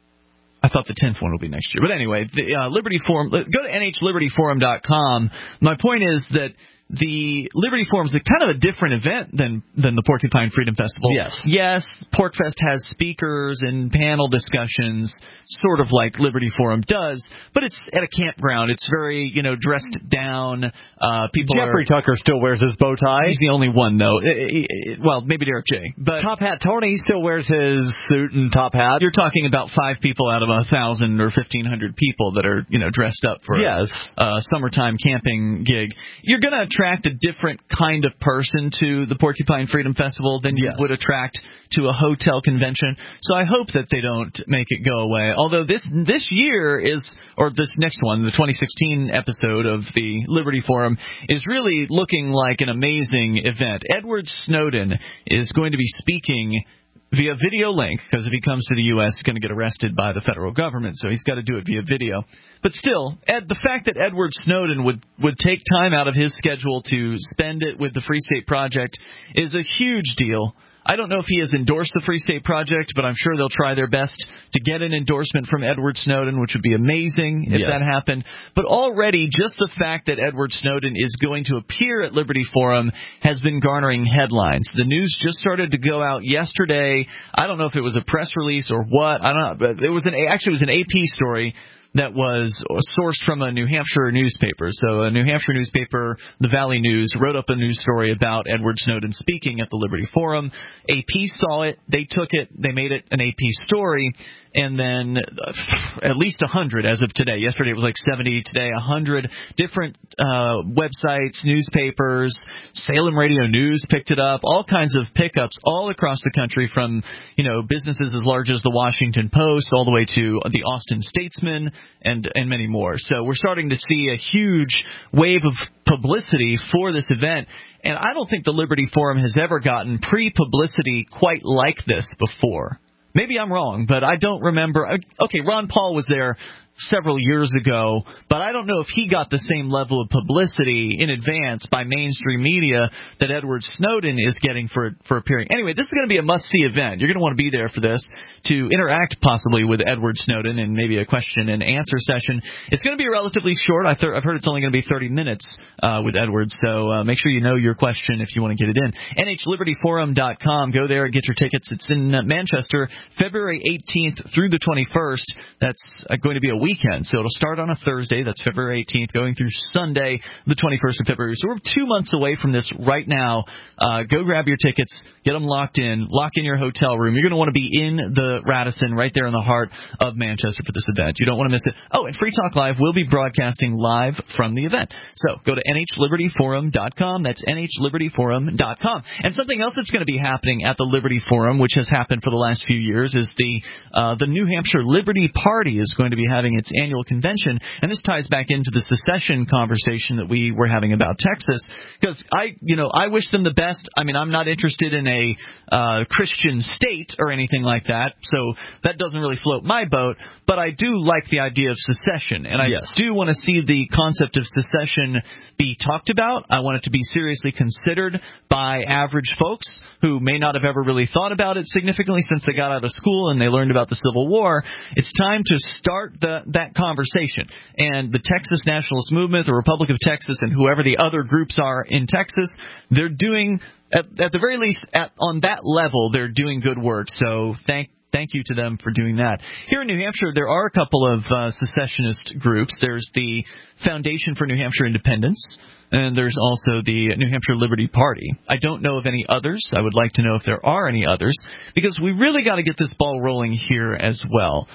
I thought the 10th one will be next year. But anyway, the Liberty Forum, go to nhlibertyforum.com. My point is that the Liberty Forum is kind of a different event than the Porcupine Freedom Festival. Yes, PorcFest has speakers and panel discussions, sort of like Liberty Forum does, but it's at a campground. It's very, dressed down. Jeffrey Tucker still wears his bow tie. He's the only one, though. Well, maybe Derek J. But Top Hat Tony still wears his suit and top hat. You're talking about 5 people out of 1,000 or 1,500 people that are, dressed up for a summertime camping gig. You're going to attract a different kind of person to the Porcupine Freedom Festival than you would attract to a hotel convention. So I hope that they don't make it go away. Although this year or this next one, the 2016 episode of the Liberty Forum, is really looking like an amazing event. Edward Snowden is going to be speaking via video link, because if he comes to the U.S., he's going to get arrested by the federal government, so he's got to do it via video. But still, the fact that Edward Snowden would take time out of his schedule to spend it with the Free State Project is a huge deal. I don't know if he has endorsed the Free State Project, but I'm sure they'll try their best to get an endorsement from Edward Snowden, which would be amazing if that happened. But already, just the fact that Edward Snowden is going to appear at Liberty Forum has been garnering headlines. The news just started to go out yesterday. I don't know if it was a press release or what. I don't know. But it was an AP story that was sourced from a New Hampshire newspaper. So a New Hampshire newspaper, the Valley News, wrote up a news story about Edward Snowden speaking at the Liberty Forum. AP saw it. They took it. They made it an AP story. And then at least 100 as of today. Yesterday it was like 70. Today 100 different websites, newspapers, Salem Radio News picked it up. All kinds of pickups all across the country, from businesses as large as the Washington Post all the way to the Austin Statesman and many more. So we're starting to see a huge wave of publicity for this event. And I don't think the Liberty Forum has ever gotten pre-publicity quite like this before. Maybe I'm wrong, but I don't remember. Okay, Ron Paul was there several years ago, but I don't know if he got the same level of publicity in advance by mainstream media that Edward Snowden is getting for appearing. Anyway, this is going to be a must-see event. You're going to want to be there for this to interact possibly with Edward Snowden and maybe a question and answer session. It's going to be relatively short. I've heard it's only going to be 30 minutes with Edward, so make sure you know your question if you want to get it in. NHLibertyForum.com. Go there and get your tickets. It's in Manchester, February 18th through the 21st. That's going to be a weekend, so it'll start on a Thursday. That's February 18th, going through Sunday, the 21st of February. So we're 2 months away from this right now. Go grab your tickets, get them locked in, lock in your hotel room. You're going to want to be in the Radisson, right there in the heart of Manchester for this event. You don't want to miss it. Oh, and Free Talk Live will be broadcasting live from the event. So go to NHLibertyForum.com. That's NHLibertyForum.com. And something else that's going to be happening at the Liberty Forum, which has happened for the last few years, is the New Hampshire Liberty Party is going to be having its annual convention, and this ties back into the secession conversation that we were having about Texas, because I wish them the best. I mean, I'm not interested in a Christian state or anything like that, so that doesn't really float my boat, but I do like the idea of secession, and I do want to see the concept of secession be talked about. I want it to be seriously considered by average folks who may not have ever really thought about it significantly since they got out of school and they learned about the Civil War. It's time to start that conversation. And the Texas Nationalist Movement, the Republic of Texas, and whoever the other groups are in Texas, they're doing, at the very least, on that level, they're doing good work. So thank you to them for doing that. Here in New Hampshire, there are a couple of secessionist groups. There's the Foundation for New Hampshire Independence, and there's also the New Hampshire Liberty Party. I don't know of any others. I would like to know if there are any others, because we really got to get this ball rolling here as well.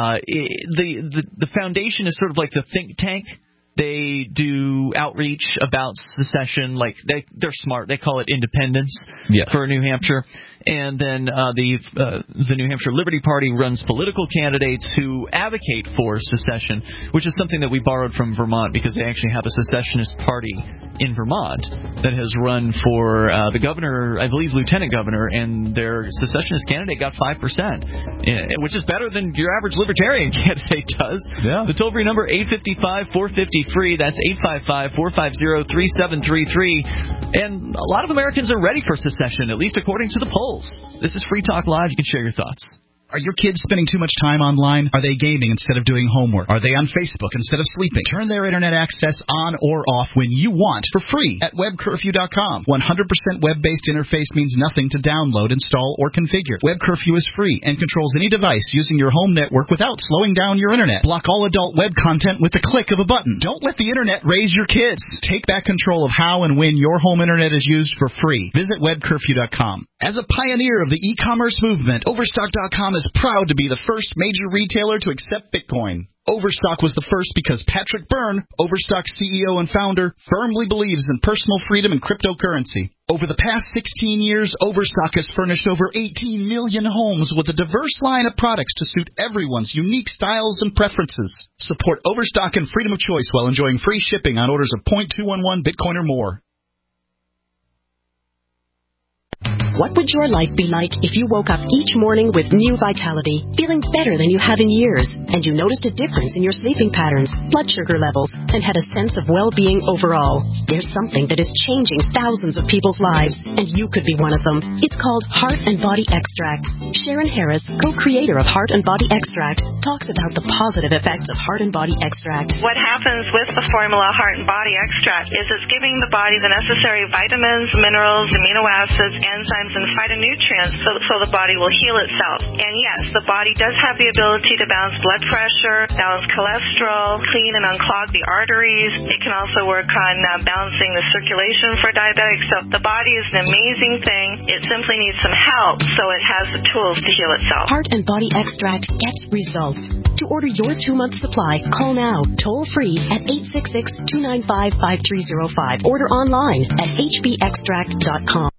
The foundation is sort of like the think tank. They do outreach about secession, like they're smart. They call it independence for New Hampshire. And then the New Hampshire Liberty Party runs political candidates who advocate for secession, which is something that we borrowed from Vermont, because they actually have a secessionist party in Vermont that has run for the governor, I believe lieutenant governor, and their secessionist candidate got 5%, which is better than your average libertarian candidate does. Yeah. The toll-free number, 855-450-FREE. That's 855-450-3733. And a lot of Americans are ready for secession, at least according to the polls. This is Free Talk Live. You can share your thoughts. Are your kids spending too much time online? Are they gaming instead of doing homework? Are they on Facebook instead of sleeping? Turn their internet access on or off when you want for free at webcurfew.com. 100% web-based interface means nothing to download, install, or configure. Web Curfew is free and controls any device using your home network without slowing down your internet. Block all adult web content with the click of a button. Don't let the internet raise your kids. Take back control of how and when your home internet is used for free. Visit webcurfew.com. As a pioneer of the e-commerce movement, Overstock.com is proud to be the first major retailer to accept Bitcoin. Overstock was the first because Patrick Byrne, Overstock's CEO and founder, firmly believes in personal freedom and cryptocurrency. Over the past 16 years, Overstock has furnished over 18 million homes with a diverse line of products to suit everyone's unique styles and preferences. Support Overstock and freedom of choice while enjoying free shipping on orders of 0.211 Bitcoin or more. What would your life be like if you woke up each morning with new vitality, feeling better than you have in years, and you noticed a difference in your sleeping patterns, blood sugar levels, and had a sense of well-being overall? There's something that is changing thousands of people's lives, and you could be one of them. It's called Heart and Body Extract. Sharon Harris, co-creator of Heart and Body Extract, talks about the positive effects of Heart and Body Extract. What happens with the formula Heart and Body Extract is it's giving the body the necessary vitamins, minerals, amino acids, enzymes, and phytonutrients so the body will heal itself. And yes, the body does have the ability to balance blood pressure, balance cholesterol, clean and unclog the arteries. It can also work on balancing the circulation for diabetics. So the body is an amazing thing. It simply needs some help so it has the tools to heal itself. Heart and Body Extract gets results. To order your 2-month supply, call now, toll free at 866-295-5305. Order online at hbextract.com.